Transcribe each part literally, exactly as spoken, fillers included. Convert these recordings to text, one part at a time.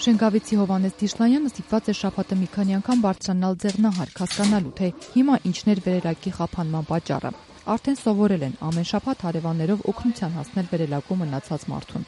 Շենգավիթի Հովհաննես Դիշլանյանը ստիպված է շաբաթը մի քանի անգամ բարձրանալ ձեղնահարկ, հասկանալու, թե հիմա ինչն էր վերելակի խափանման պատճառը։ Արդեն սովորել են ամեն շաբաթ հարևաններով օգնության հասնել վերելակում մնացած մարդուն։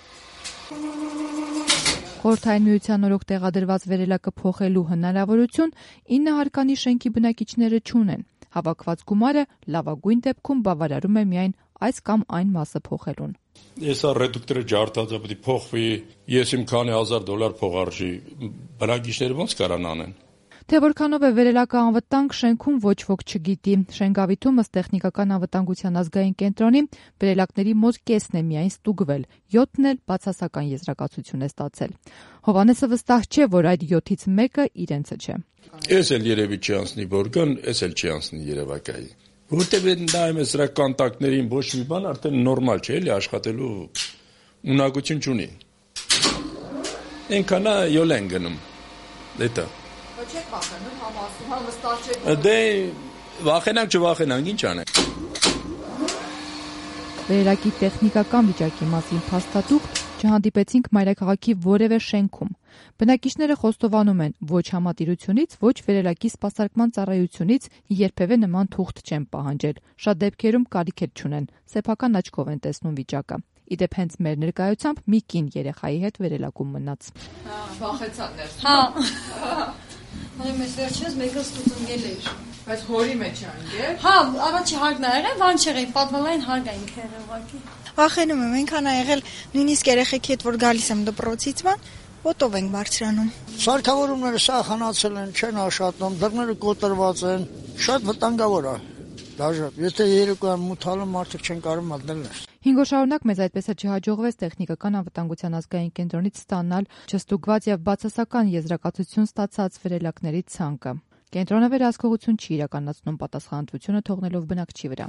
Խորհրդային Միության օրոք տեղադրված վերելակը փոխելու հնարավորություն ինը հարկանի շենքի բնակիչները չունեն։ Հավաքված գումարը լավագույն դեպքում բավարարում է միայն այս կամ այն մասը փոխելուն։ Եսա ռեդուկտորը ջարդած է, պետք է փոխվի, ես իմ քանի հազար դոլար փող արժի, բնակիչները ոնց կարան անեն։ Թե որքանով է վերելակը անվտանգ, շենքում ոչ ոք չգիտի։ Շենգավիթում ըստ տեխնիկական անվտանգության ազգային կենտրոնի վերելակների մոտ կեսն է միայն ստուգվել, յոթն էլ բացասական եզրակացություն է ստացել։ Հովհաննեսը վստահ չէ, որ այդ յոթից մեկը իրենցը չէ։ Ես էլ երևի չի անցնի բորգան, ես էլ չի անցնի երևակայի։ Որտեւ նայում ես սրա կոնտակտներին ոչ մի բան արդեն նորմալ չէ, էլի աշխատելու ունակություն չունի։ Այնքանա յոլ են գնում։ Դա Չեք վախենում, համ ասում, համ վստահ չեք։ Դե վախենանք, չվախենանք, ինչ անենք։ Վերելակի տեխնիկական վիճակի մասին փաստաթուղթ չհանդիպեցինք մայրաքաղաքի որևէ շենքում։ Բնակիչները խոստովանում են, ոչ համատիրությունից, ոչ վերելակի սպասարկման ծառայությունից երբևէ նման թուղթ չեն պահանջել։ Շատ դեպքերում կարիք էլ չունեն, սեփական աչքով են տեսնում վիճակը։ Իդեպ հենց մեր ներկայությամբ մի կին երեխայի հետ վերելակում մնաց։ Վախեցան ներս։ Հա։ Հենց մեզ վերջերս մեկը ստուգել էր։ Բայց հորի մեջ է անգել։ Հա, առաջի հարգն ա եղել, բան չեղել, պատվալային հարկ ա ինքը եղել ուղղակի։ Վախենում եմ, այնքան ա եղել, նույնիսկ երեխեքի հետ որ գալիս եմ դպրոցից ման, օտով ենք բարձրանում։ Սարքավորումները սախանացել են, չեն աշխատում, դռները կոտրված են, շատ վտանգավոր է։ Դաժե, եթե երեկոյան մութալը մարդիկ չեն կարող մտնել ներս։ Հինգ օր շարունակ մեզ այդպես է չհաջողվեց տեխնիկական անվտանգության ազգային կենտրոնից ստանալ չստուգված եւ բացասական եզրակացություն ստացած վերելակների ցանկը։ Կենտրոնը վերահսկողություն չի իրականացնում պատասխանատվությունը թողնելով բնակչի վրա։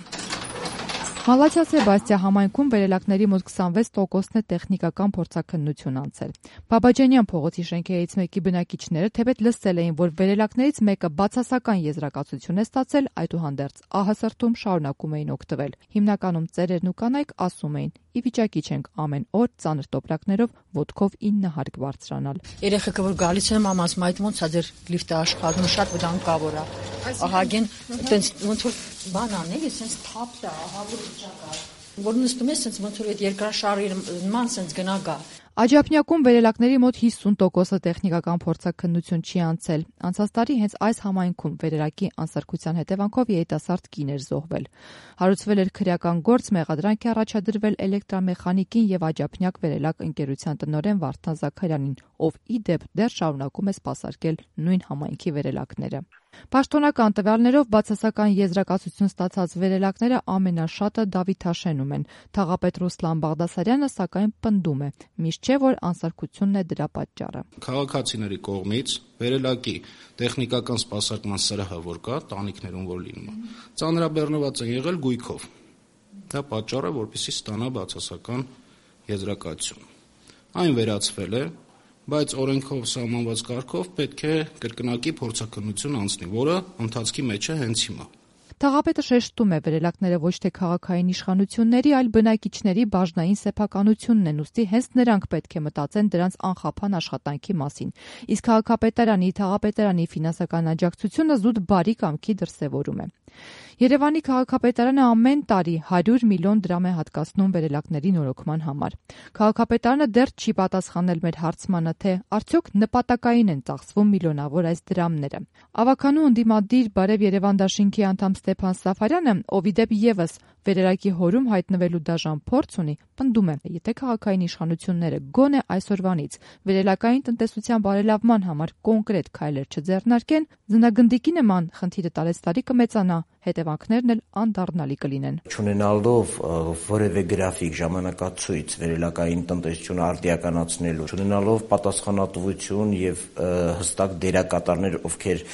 Մալաթիա Սեբաստիա համայնքում վերելակների մոտ քսանվեց տոկոսն է տեխնիկական փորձաքննություն անցել։ Բաբաջանյան փողոցի շենքերից մեկի բնակիչները թեպետ լսել էին, որ վերելակներից մեկը բացասական եզրակացություն է ստացել, այդուհանդերձ ահասրտում շարունակում էին օգտվել։ Հիմնականում ծերերն ու կանայք ասում էին՝ ի վիճակի չենք ամեն օր ծանր տոպրակներով ոտքով ինը հարկ բարձրանալ։ Երեխեքը որ գալիս են մամաս մայթ ոնց է ձեր լիֆտը աշխատում, շատ վտանգավոր է։ Ահագին տենց ոնց որ բան անել, սենց թափ է, ահավոր վիճակ է։ Որ նստում ես սենց ոնց որ այդ երկրաշարի նման սենց գնա գա։ Աջափնյակում վերելակների մոտ հիսուն տոկոսը տեխնիկական փորձաքննություն չի անցել։ Անցած տարի հենց այս համայնքում վերելակի անսարքության հետևանքով երիտասարդ կին էր զոհվել։ Հարուցվել էր քրեական գործ, մեղադրանք է առաջադրվել էլեկտրամեխանիկին եւ աջափնյակ վերելակ ընկերության տնօրեն Վարդան Զաքարյանին, ով ի դեպ դեռ շարունակում է սպասարկել նույն համայնքի վերելակները։ Պաշտոնական տվյալներով բացասական եզրակացություն ստացած վերելակները ամենաշատը Դավիթաշենում են։ Թաղապետ Ռուսլան Բաղդասարյանը սակայն պնդում է, միշտ չէ, որ անսարքությունն է դրա պատճառը։ Քաղաքացիների կողմից վերելակի տեխնիկական սպասարկման սրահը որ կա, տանիքներում որ լինում է, ծանրաբեռնված են եղել գույքով։ Դա պատճառը, որպեսզի ստանա բացասական եզրակացություն։ Այն վերացվել է, բայց օրենքով սահմանված կարգով պետք է կրկնակի փորձաքննություն անցնի, որը ընթացքի մեջ է հենց հիմա։ Թաղապետը շեշտում է, վերելակները ոչ թե քաղաքային իշխանությունների, այլ բնակիչների բաժնային սեփականությունն են, ուստի հենց նրանք պետք է մտածեն դրանց անխափան աշխատանքի մասին։ Իսկ քաղաքապետարանի, թաղապետարանի ֆինանսական աջակցությունը զուտ բարի կամքի դրսևորում է։ Երևանի քաղաքապետարանը ամեն տարի հարյուր միլիոն դրամ է հատկացնում վերելակների նորոգման համար։ Քաղաքապետարանը դեռ չի պատասխանել մեր հարցմանը, թե արդյոք նպատակային են ծախսվում միլիոնավոր այս դրամները։ Ավականու ընդդիմադիր Բարև Երևան դաշինքի անդամ Ստեփան Սաֆարյանը, ով ի դեպ եւս վերելակի հորում հայտնվելու դաժան փորձ ունի, պնդում է, եթե քաղաքային իշխանությունները գոնե այսօրվանից վերելակային տնտեսության բարելավման համար կոնկրետ քայլեր չձեռնարկեն, ձնագնդիկի նման խնդիրը տարեցտարի կմեծանա, հետևանքներն էլ անդառնալի կլինեն։ Չունենալով որևէ գրաֆիկ ժամանակացույց վերելակային տնտեսությունը արդիականացնելու, չունենալով պատասխանատվություն եւ հստակ դերակատարներ, ովքեր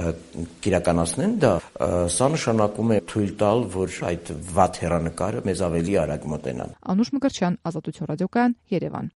կիրականացնեն դա, սա նշանակում է թույլ տալ, որ այդ վատ հեռանկարը մեզ ավելի արագ մոտենան։ Անուշ Մկրտչյան, Ազատություն ռադիոկայան, Երևան։